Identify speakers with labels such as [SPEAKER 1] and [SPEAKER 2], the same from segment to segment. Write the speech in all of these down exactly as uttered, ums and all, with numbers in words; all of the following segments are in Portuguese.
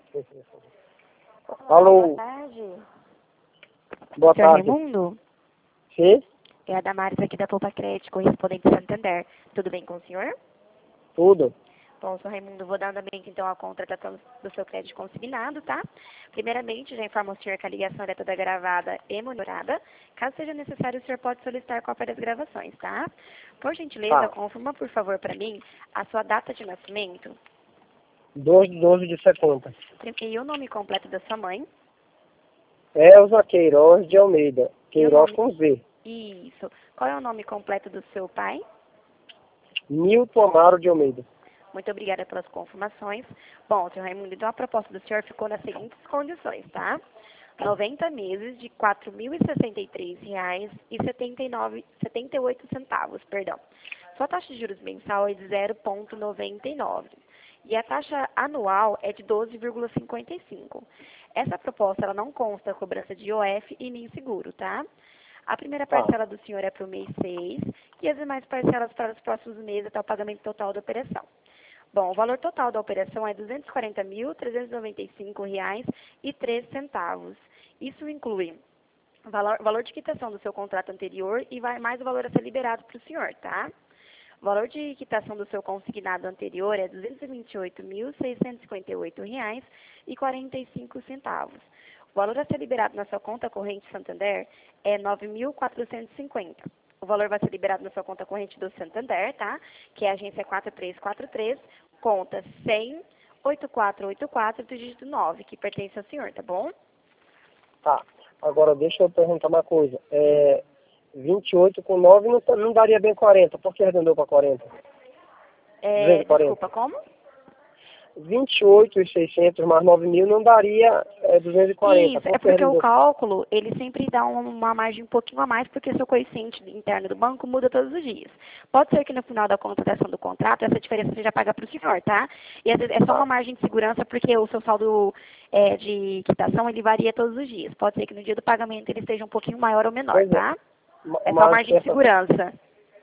[SPEAKER 1] Alô.
[SPEAKER 2] Boa tarde.
[SPEAKER 1] Boa
[SPEAKER 2] Senhor
[SPEAKER 1] tarde.
[SPEAKER 2] Raimundo?
[SPEAKER 1] Sim?
[SPEAKER 2] É a Damares aqui da Poupa Crédito, correspondente Santander. Tudo bem com o senhor?
[SPEAKER 1] Tudo.
[SPEAKER 2] Bom, senhor Raimundo, vou dar andamento então à contratação do seu crédito consignado, tá? Primeiramente, já informo ao senhor que a ligação é toda gravada e monitorada. Caso seja necessário, o senhor pode solicitar cópia das gravações, tá? Por gentileza,
[SPEAKER 1] Tá.
[SPEAKER 2] confirma, por favor, para mim, a sua data de nascimento
[SPEAKER 1] doze de doze de setenta.
[SPEAKER 2] e o nome completo da sua mãe.
[SPEAKER 1] Elza Queiroz de Almeida. Queiroz
[SPEAKER 2] nome...
[SPEAKER 1] com Z.
[SPEAKER 2] Isso. Qual é o nome completo do seu pai?
[SPEAKER 1] Milton Amaro de Almeida.
[SPEAKER 2] Muito obrigada pelas confirmações. Bom, senhor Raimundo, então a proposta do senhor ficou nas seguintes condições, tá? noventa meses de quatro mil e sessenta e três reais e setenta e nove, setenta e oito centavos, perdão. Sua taxa de juros mensal é de zero vírgula noventa e nove e a taxa anual é de doze vírgula cinquenta e cinco. Essa proposta ela não consta a cobrança de I O F e nem seguro, tá? A primeira
[SPEAKER 1] Tá.
[SPEAKER 2] parcela do senhor é para o mês seis e as demais parcelas para os próximos meses até o pagamento total da operação. Bom, o valor total da operação é duzentos e quarenta mil, trezentos e noventa e cinco reais e três centavos. Isso inclui o valor, valor de quitação do seu contrato anterior e vai mais o valor a ser liberado para o senhor, tá? O valor de quitação do seu consignado anterior é duzentos e vinte e oito mil, seiscentos e cinquenta e oito reais e quarenta e cinco centavos. O valor a ser liberado na sua conta corrente Santander é nove mil quatrocentos e cinquenta. O valor vai ser liberado na sua conta corrente do Santander, tá? Que é a agência quatro três quatro três, conta cem, oito quatro oito quatro, dígito nove, que pertence ao senhor, tá bom?
[SPEAKER 1] Tá. Agora deixa eu perguntar uma coisa. É, vinte e oito com nove não, tá- não daria bem quarenta. Por que arredondou para quarenta?
[SPEAKER 2] É,
[SPEAKER 1] duzentos e quarenta.
[SPEAKER 2] desculpa, como?
[SPEAKER 1] vinte e oito e seiscentos mais nove mil não daria é, duzentos e quarenta.
[SPEAKER 2] Isso,
[SPEAKER 1] Por
[SPEAKER 2] é
[SPEAKER 1] que
[SPEAKER 2] porque o
[SPEAKER 1] arredondou?
[SPEAKER 2] cálculo, ele sempre dá um- uma margem um pouquinho a mais, porque seu coeficiente interno do banco muda todos os dias. Pode ser que no final da contratação do contrato, essa diferença seja paga para o senhor, tá? E às vezes é só uma
[SPEAKER 1] Tá.
[SPEAKER 2] margem de segurança, porque o seu saldo é, de quitação, ele varia todos os dias. Pode ser que no dia do pagamento ele esteja um pouquinho maior ou menor,
[SPEAKER 1] Pois é.
[SPEAKER 2] tá?
[SPEAKER 1] Ma-
[SPEAKER 2] É só
[SPEAKER 1] Mas
[SPEAKER 2] margem de
[SPEAKER 1] essa,
[SPEAKER 2] segurança.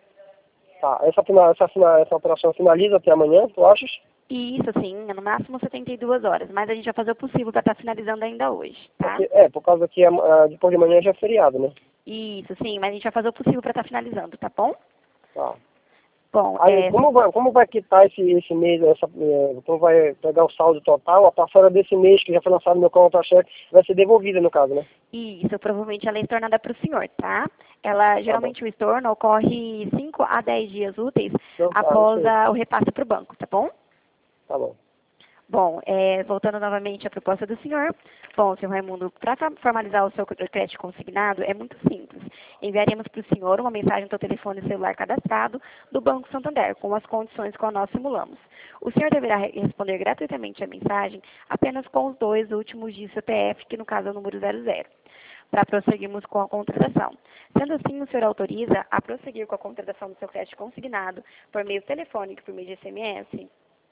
[SPEAKER 1] tá. essa, fina- essa, fina- essa operação finaliza até amanhã, tu achas?
[SPEAKER 2] E isso, sim, é no máximo setenta e duas horas, mas a gente vai fazer o possível para estar finalizando ainda hoje, tá?
[SPEAKER 1] Porque, é, por causa que am- ah, depois de amanhã já é feriado, né?
[SPEAKER 2] Isso, sim, mas a gente vai fazer o possível para estar finalizando, tá bom?
[SPEAKER 1] Tá.
[SPEAKER 2] Bom,
[SPEAKER 1] Aí,
[SPEAKER 2] é,
[SPEAKER 1] como vai, como vai quitar esse, esse mês, essa, eh, como vai pegar o saldo total, a parcela desse mês que já foi lançado no meu contra-cheque vai ser devolvida, no caso, né?
[SPEAKER 2] isso, provavelmente ela é estornada para o senhor, tá? Ela,
[SPEAKER 1] Tá bom.
[SPEAKER 2] geralmente o estorno ocorre cinco a dez dias úteis
[SPEAKER 1] Então, tá, não
[SPEAKER 2] após
[SPEAKER 1] sei.
[SPEAKER 2] a- o repasse para o banco, tá bom?
[SPEAKER 1] Tá bom.
[SPEAKER 2] Bom, é, voltando novamente à proposta do senhor. Bom, senhor Raimundo, para formalizar o seu crédito consignado é muito simples. Enviaremos para o senhor uma mensagem do telefone celular cadastrado do Banco Santander, com as condições que nós simulamos. O senhor deverá re- responder gratuitamente a mensagem apenas com os dois últimos de C P F, que no caso é o número zero zero, para prosseguirmos com a contratação. Sendo assim, o senhor autoriza a prosseguir com a contratação do seu crédito consignado por meio telefônico e por meio de S M S?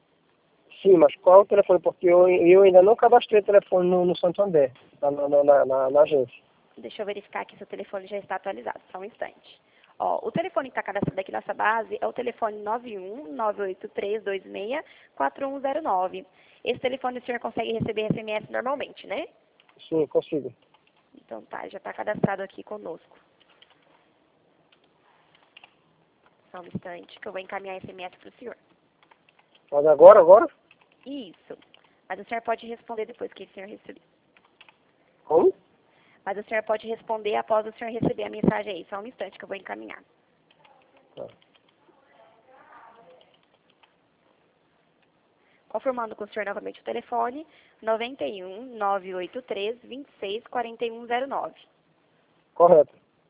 [SPEAKER 1] Sim, mas qual é o telefone? Porque eu, eu ainda não cadastrei o telefone no, no Santander, na, na, na, na, na agência.
[SPEAKER 2] Deixa eu verificar que seu telefone já está atualizado, só um instante. Ó, o telefone que está cadastrado aqui na nossa base é o telefone nove um nove oito três dois seis quatro um zero nove. Esse telefone o senhor consegue receber S M S normalmente, né?
[SPEAKER 1] Sim, consigo.
[SPEAKER 2] Então tá, já está cadastrado aqui conosco. Só um instante que eu vou encaminhar S M S para o senhor.
[SPEAKER 1] Mas agora, agora?
[SPEAKER 2] Isso. Mas o senhor pode responder depois que o senhor receber.
[SPEAKER 1] Como?
[SPEAKER 2] Mas o senhor pode responder após o senhor receber a mensagem aí. Só um instante que eu vou encaminhar.
[SPEAKER 1] Tá.
[SPEAKER 2] Confirmando com o senhor novamente o telefone, nove um nove oito três dois seis quatro um zero nove.
[SPEAKER 1] Correto.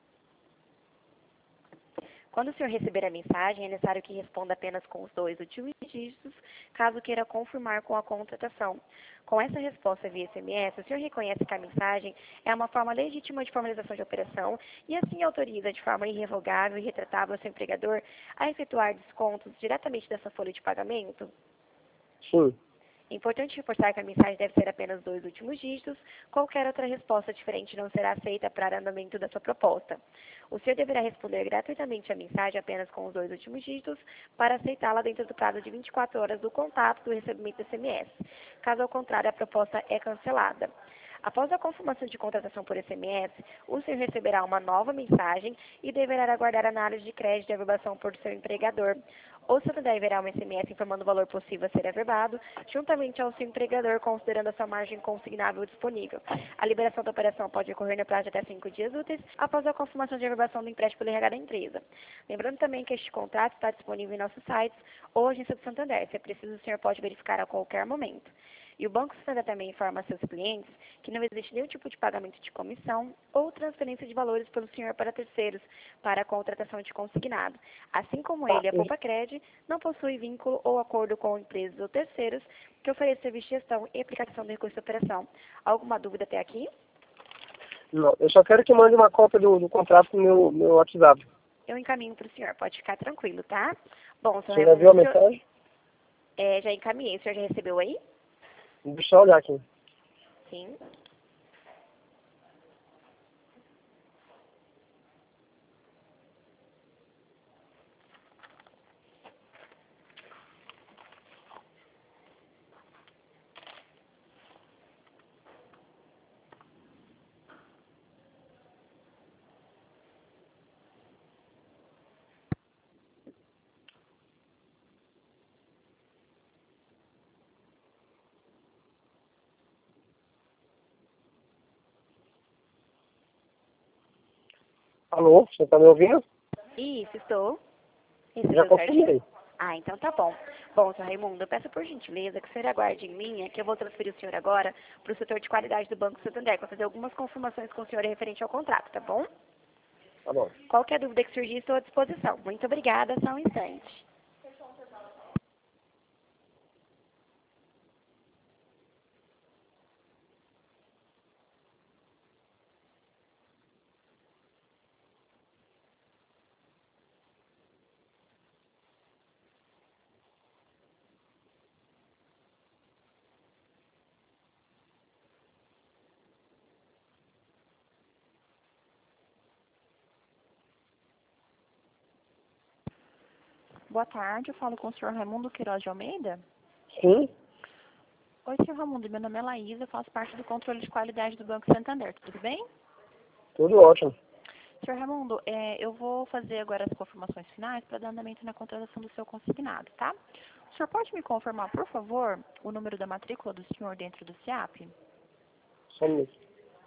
[SPEAKER 2] Quando o senhor receber a mensagem, é necessário que responda apenas com os dois últimos dígitos, caso queira confirmar com a contratação. Com essa resposta via S M S, o senhor reconhece que a mensagem é uma forma legítima de formalização de operação e assim autoriza de forma irrevogável e retratável o seu empregador a efetuar descontos diretamente dessa folha de pagamento?
[SPEAKER 1] Sim.
[SPEAKER 2] É importante reforçar que a mensagem deve ser apenas dois últimos dígitos. Qualquer outra resposta diferente não será aceita para andamento da sua proposta. O senhor deverá responder gratuitamente a mensagem apenas com os dois últimos dígitos para aceitá-la dentro do prazo de vinte e quatro horas do contato do recebimento do S M S. Caso ao contrário, a proposta é cancelada. Após a confirmação de contratação por S M S, o senhor receberá uma nova mensagem e deverá aguardar a análise de crédito e averbação por seu empregador. O senhor deverá um S M S informando o valor possível a ser averbado, juntamente ao seu empregador, considerando a sua margem consignável disponível. A liberação da operação pode ocorrer no prazo de até cinco dias úteis após a confirmação de averbação do empréstimo pelo R H da empresa. Lembrando também que este contrato está disponível em nossos sites ou agência do Santander. Se é preciso, o senhor pode verificar a qualquer momento. E o Banco Santander também informa a seus clientes que não existe nenhum tipo de pagamento de comissão ou transferência de valores pelo senhor para terceiros para a contratação de consignado. Assim como
[SPEAKER 1] Tá,
[SPEAKER 2] ele, a
[SPEAKER 1] e-
[SPEAKER 2] Poupa-Cred, não possui vínculo ou acordo com empresas ou terceiros que ofereçam serviço de gestão e aplicação do recurso de operação. Alguma dúvida até aqui?
[SPEAKER 1] não, eu só quero que mande uma cópia do, do contrato no meu, meu WhatsApp.
[SPEAKER 2] Eu encaminho para o senhor, pode ficar tranquilo, tá? Bom, senhor
[SPEAKER 1] Você já viu a
[SPEAKER 2] Raimundo, o senhor-
[SPEAKER 1] mensagem?
[SPEAKER 2] é, já encaminhei, o senhor já recebeu aí?
[SPEAKER 1] Deixa eu olhar aqui.
[SPEAKER 2] Sim.
[SPEAKER 1] Alô, você está me ouvindo?
[SPEAKER 2] Isso, estou.
[SPEAKER 1] Já
[SPEAKER 2] Recebeu certinho?
[SPEAKER 1] confirmei.
[SPEAKER 2] Ah, então tá bom. Bom, senhor Raimundo, eu peço por gentileza que o senhor aguarde em linha, que eu vou transferir o senhor agora para o setor de qualidade do Banco Santander, para fazer algumas confirmações com o senhor referente ao contrato, tá bom?
[SPEAKER 1] Tá bom.
[SPEAKER 2] Qualquer dúvida que surgir, estou à disposição. Muito obrigada, só um instante. Boa tarde, eu falo com o senhor Raimundo Queiroz de Almeida.
[SPEAKER 1] Sim,
[SPEAKER 2] Oi, senhor Raimundo, meu nome é Laísa, eu faço parte do controle de qualidade do Banco Santander, tudo bem?
[SPEAKER 1] tudo ótimo.
[SPEAKER 2] senhor Raimundo, é, eu vou fazer agora as confirmações finais para dar andamento na contratação do seu consignado, tá? O senhor pode me confirmar, por favor, o número da matrícula do senhor dentro do C I A P?
[SPEAKER 1] Só um minuto.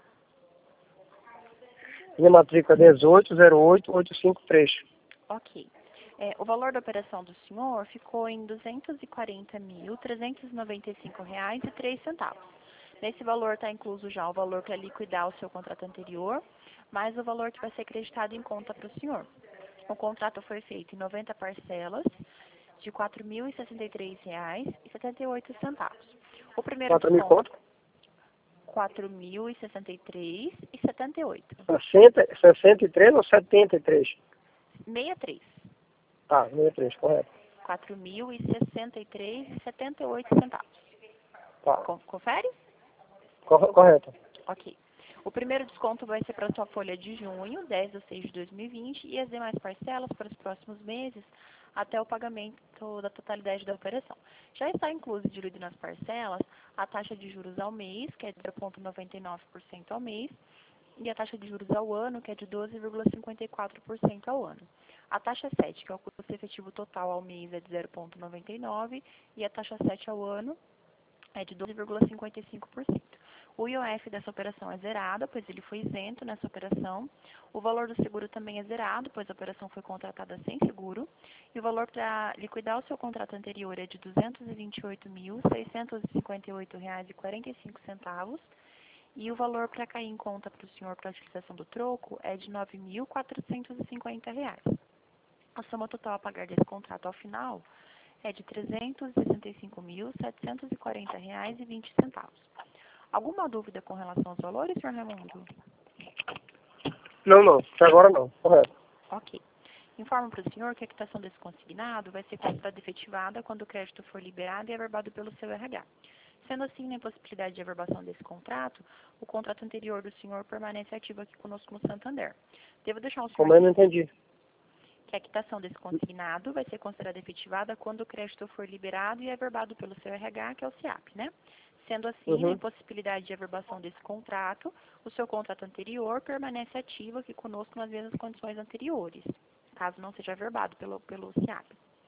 [SPEAKER 1] Minha matrícula é dezoito zero oito oito cinco três.
[SPEAKER 2] Ok. É, o valor da operação do senhor ficou em duzentos e quarenta mil, trezentos e noventa e cinco reais e três centavos. Nesse valor está incluso já o valor para liquidar o seu contrato anterior, mais o valor que vai ser acreditado em conta para o senhor. O contrato foi feito em noventa parcelas de quatro mil e sessenta e três reais e setenta e oito centavos. O primeiro
[SPEAKER 1] quatro mil
[SPEAKER 2] desconto,
[SPEAKER 1] quanto?
[SPEAKER 2] quatro mil e sessenta e três reais e setenta e oito centavos.
[SPEAKER 1] sessenta, sessenta e três ou setenta e três?
[SPEAKER 2] sessenta e três.
[SPEAKER 1] Tá, sessenta e três, correto.
[SPEAKER 2] quatro mil e sessenta e três reais e setenta e oito centavos.
[SPEAKER 1] Tá,
[SPEAKER 2] Con- Confere?
[SPEAKER 1] cor- correto.
[SPEAKER 2] Ok. O primeiro desconto vai ser para a sua folha de junho, dez de seis de dois mil e vinte, e as demais parcelas para os próximos meses, até o pagamento da totalidade da operação. Já está incluso, diluído nas parcelas, a taxa de juros ao mês, que é de zero vírgula noventa e nove por cento ao mês, e a taxa de juros ao ano, que é de doze vírgula cinquenta e quatro por cento ao ano. A taxa sete, que é o custo efetivo total ao mês, é de zero vírgula noventa e nove por cento, e a taxa sete ao ano é de doze vírgula cinquenta e cinco por cento. O I O F dessa operação é zerado, pois ele foi isento nessa operação. O valor do seguro também é zerado, pois a operação foi contratada sem seguro. E o valor para liquidar o seu contrato anterior é de duzentos e vinte e oito mil, seiscentos e cinquenta e oito reais e quarenta e cinco centavos. E o valor para cair em conta para o senhor para a utilização do troco é de nove mil quatrocentos e cinquenta reais. A soma total a pagar desse contrato ao final é de trezentos e sessenta e cinco mil, setecentos e quarenta reais e vinte centavos. Alguma dúvida com relação aos valores, senhor Raimundo?
[SPEAKER 1] Não, não, até agora não, correto.
[SPEAKER 2] Ok.
[SPEAKER 3] Informo para o senhor que a quitação desse consignado vai ser considerada efetivada quando o crédito for liberado e averbado pelo seu R H. Sendo assim, na impossibilidade de averbação desse contrato, o contrato anterior do senhor permanece ativo aqui conosco no Santander. Devo deixar o senhor...
[SPEAKER 1] Como eu não entendi?
[SPEAKER 3] Que a quitação desse consignado vai ser considerada efetivada quando o crédito for liberado e averbado pelo seu R H, que é o SIAP, né? Sendo assim,
[SPEAKER 1] Uhum.
[SPEAKER 3] na impossibilidade de averbação desse contrato, o seu contrato anterior permanece ativo aqui conosco nas mesmas condições anteriores, caso não seja averbado pelo, pelo SIAP.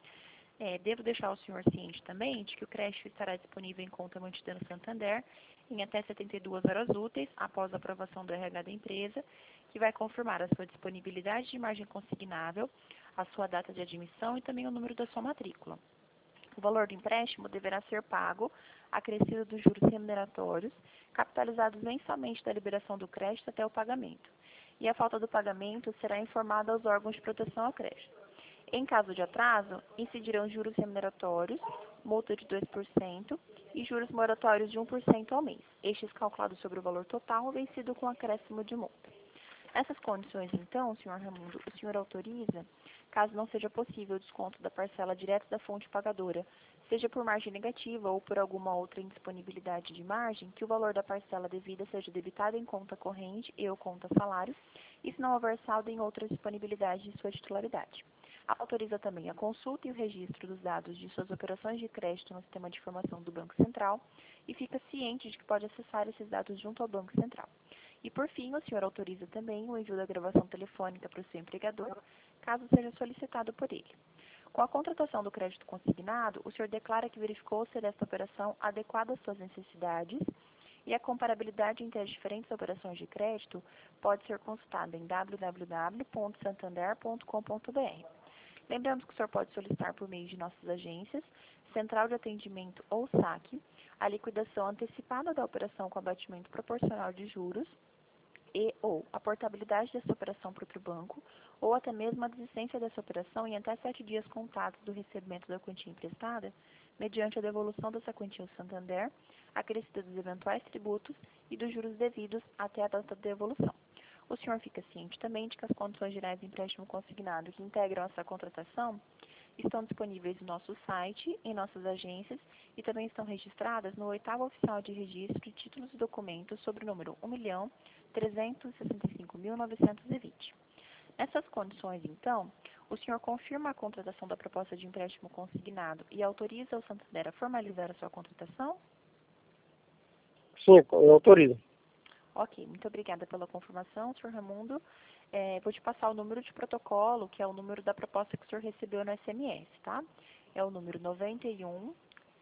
[SPEAKER 3] É, devo deixar o senhor ciente também de que o crédito estará disponível em conta mantida no Santander em até setenta e duas horas úteis após a aprovação do R H da empresa, que vai confirmar a sua disponibilidade de margem consignável, a sua data de admissão e também o número da sua matrícula. O valor do empréstimo deverá ser pago, acrescido dos juros remuneratórios, capitalizados mensalmente da liberação do crédito até o pagamento. E a falta do pagamento será informada aos órgãos de proteção ao crédito. Em caso de atraso, incidirão juros remuneratórios, multa de dois por cento e juros moratórios de um por cento ao mês, estes calculados sobre o valor total vencido com acréscimo de multa. Nessas condições, então, senhor Raimundo, o senhor autoriza, caso não seja possível o desconto da parcela direto da fonte pagadora, seja por margem negativa ou por alguma outra indisponibilidade de margem, que o valor da parcela devida seja debitado em conta corrente e ou conta salário, e se não houver saldo em outra disponibilidade de sua titularidade. Autoriza também a consulta e o registro dos dados de suas operações de crédito no sistema de informação do Banco Central e fica ciente de que pode acessar esses dados junto ao Banco Central. E, por fim, o senhor autoriza também o envio da gravação telefônica para o seu empregador, caso seja solicitado por ele. Com a contratação do crédito consignado, o senhor declara que verificou ser esta operação adequada às suas necessidades e a comparabilidade entre as diferentes operações de crédito pode ser consultada em w w w ponto santander ponto com ponto b r. Lembramos que o senhor pode solicitar por meio de nossas agências, Central de Atendimento ou saque, a liquidação antecipada da operação com abatimento proporcional de juros e ou a portabilidade dessa operação para outro banco, ou até mesmo a desistência dessa operação em até sete dias contados do recebimento da quantia emprestada, mediante a devolução dessa quantia ao Santander, acrescida dos eventuais tributos e dos juros devidos até a data de devolução. O senhor fica ciente também de que as condições gerais de empréstimo consignado que integram essa contratação estão disponíveis no nosso site, em nossas agências e também estão registradas no oitavo oficial de registro de títulos e documentos sobre o número um milhão trezentos e sessenta e cinco mil novecentos e vinte. Nessas condições, então, o senhor confirma a contratação da proposta de empréstimo consignado e autoriza o Santander a formalizar a sua contratação?
[SPEAKER 1] Sim, eu autorizo.
[SPEAKER 3] Ok, muito obrigada pela confirmação, senhor Raimundo. É, vou te passar o número de protocolo, que é o número da proposta que o senhor recebeu no S M S, tá? É o número noventa e um,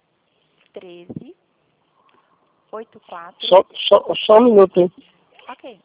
[SPEAKER 3] treze, oitenta e quatro...
[SPEAKER 1] Só, só, só um minuto, hein?
[SPEAKER 3] Ok.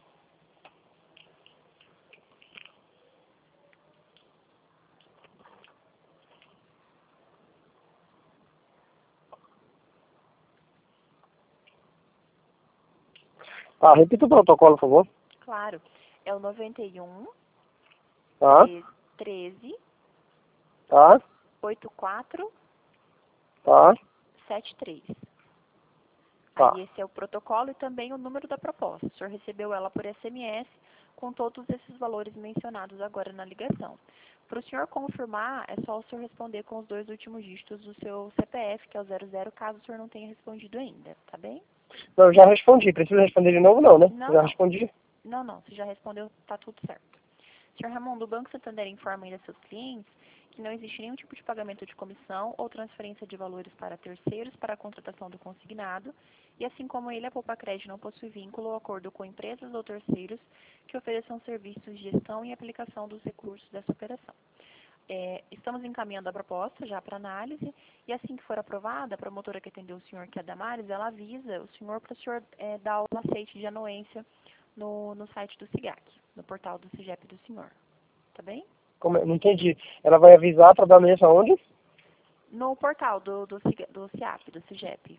[SPEAKER 1] Ah, repita o protocolo, por favor.
[SPEAKER 3] Claro. É o noventa e um,
[SPEAKER 1] Tá,
[SPEAKER 3] treze,
[SPEAKER 1] tá,
[SPEAKER 3] oitenta e quatro,
[SPEAKER 1] tá,
[SPEAKER 3] setenta e três.
[SPEAKER 1] tá.
[SPEAKER 3] Aí esse é o protocolo e também o número da proposta. O senhor recebeu ela por S M S com todos esses valores mencionados agora na ligação. Para o senhor confirmar, é só o senhor responder com os dois últimos dígitos do seu C P F, que é o zero zero, caso o senhor não tenha respondido ainda, tá bem?
[SPEAKER 1] Não, eu já respondi. Precisa responder de novo, não, né?
[SPEAKER 3] Não,
[SPEAKER 1] já
[SPEAKER 3] não.
[SPEAKER 1] respondi.
[SPEAKER 3] Não, não. Se já respondeu, tá tudo certo. senhor Raimundo, o Banco Santander informa ainda seus clientes que não existe nenhum tipo de pagamento de comissão ou transferência de valores para terceiros para a contratação do consignado, e assim como ele, a Poupa Crédito não possui vínculo ou acordo com empresas ou terceiros que ofereçam serviços de gestão e aplicação dos recursos dessa operação. É, estamos encaminhando a proposta já para análise, e assim que for aprovada, a promotora que atendeu o senhor, que é a Damares, ela avisa o senhor para o senhor é, dar o aceite de anuência no, no site do SIGAC, no portal do SIGEP do senhor. Tá bem?
[SPEAKER 1] Como, é? Não entendi. Ela vai avisar para dar mesa onde?
[SPEAKER 3] No portal do, do, do SIAP, do SIGEP.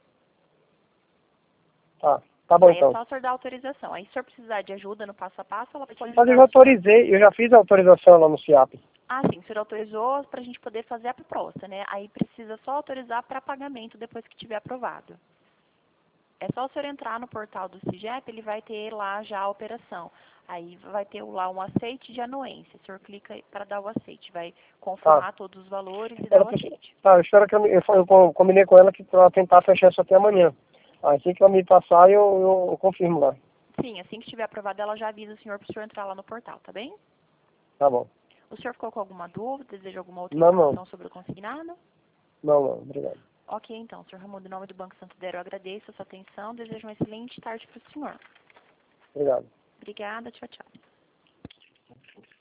[SPEAKER 1] Tá, tá bom
[SPEAKER 3] Aí
[SPEAKER 1] então.
[SPEAKER 3] é só o senhor dar autorização. Aí se o senhor precisar de ajuda no passo a passo, ela pode
[SPEAKER 1] Mas
[SPEAKER 3] ajudar
[SPEAKER 1] eu
[SPEAKER 3] o
[SPEAKER 1] já
[SPEAKER 3] senhor.
[SPEAKER 1] autorizei, eu já fiz a autorização lá no SIAP.
[SPEAKER 3] Ah, sim, o senhor autorizou para a gente poder fazer a proposta, né? Aí precisa só autorizar para pagamento depois que tiver aprovado. É só o senhor entrar no portal do SIGEP, ele vai ter lá já a operação. Aí vai ter lá um aceite de anuência. O senhor clica para dar o aceite. Vai confirmar
[SPEAKER 1] Tá.
[SPEAKER 3] todos os valores e dar
[SPEAKER 1] Ela,
[SPEAKER 3] o aceite.
[SPEAKER 1] tá, eu espero que eu, eu, eu combinei com ela que para tentar fechar isso até amanhã. Assim que ela me passar, eu, eu, eu confirmo lá.
[SPEAKER 3] Sim, assim que estiver aprovado, ela já avisa o senhor para o senhor entrar lá no portal, tá bem?
[SPEAKER 1] Tá bom.
[SPEAKER 3] O senhor ficou com alguma dúvida? Deseja alguma outra
[SPEAKER 1] Não,
[SPEAKER 3] informação
[SPEAKER 1] não.
[SPEAKER 3] sobre o consignado?
[SPEAKER 1] Não, não. Obrigado.
[SPEAKER 3] Ok, então, senhor Raimundo, em nome do Banco Santander, eu agradeço a sua atenção. Desejo uma excelente tarde para o senhor.
[SPEAKER 1] Obrigado.
[SPEAKER 3] Obrigada, tchau, tchau.